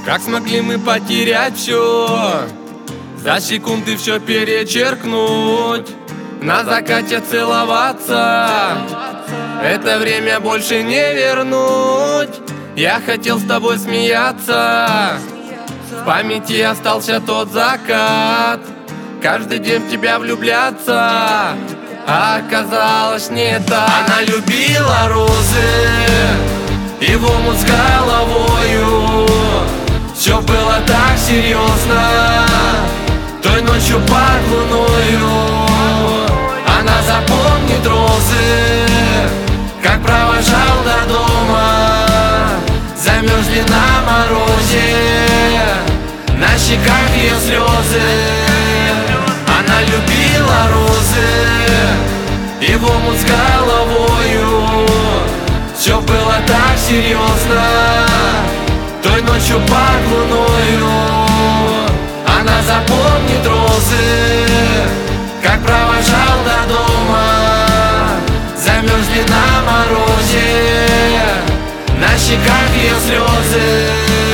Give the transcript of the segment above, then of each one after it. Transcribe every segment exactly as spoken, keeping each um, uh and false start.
Как смогли мы потерять все, за секунды все перечеркнуть, на закате целоваться, это время больше не вернуть. Я хотел с тобой смеяться, в памяти остался тот закат, каждый день в тебя влюбляться, а оказалось не так. Она любила розы и в омут с головою, все было так серьезно, той ночью под луною. Она запомнит розы, как провожал до дома, замерзли на морозе, на щеках ее слезы. Она любила розы и в омут с головою, все было так серьезно, той ночью под луною. Она запомнит розы, как провожал до дома, замерзли на морозе, на щеках ее слезы.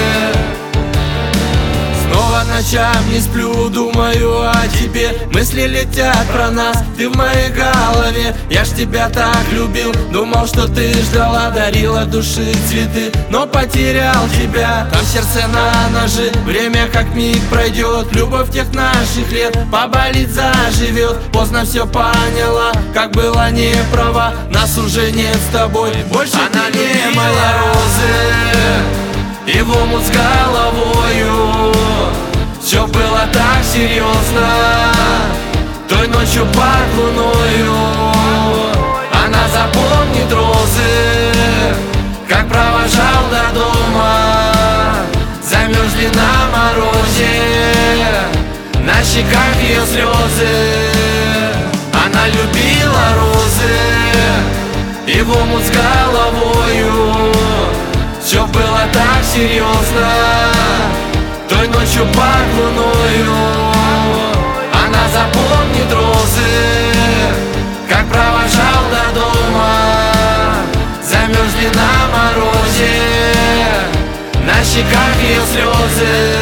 Снова ночам не сплю, думаю о тебе, мысли летят про нас, ты в моей голове. Я ж тебя так любил, думал, что ты ждала, дарила души цветы, но потерял тебя. Там сердце на ножи, время как миг пройдет, любовь тех наших лет поболит, заживет. Поздно все поняла, как была не права, нас уже нет с тобой, больше она не моя. Розы и в омут с головою, все было так серьезно, той ночью под луною. Она запомнит розы, как провожал до дома, замерзли на морозе, на щеках ее слезы. Она любила розы и в омут с головою, все было так серьезно, той ночью под луною. Она запомнит розы, как провожал до дома, замерзли на морозе, на щеках ее слезы.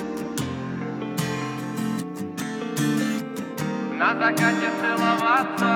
На закате целоваться,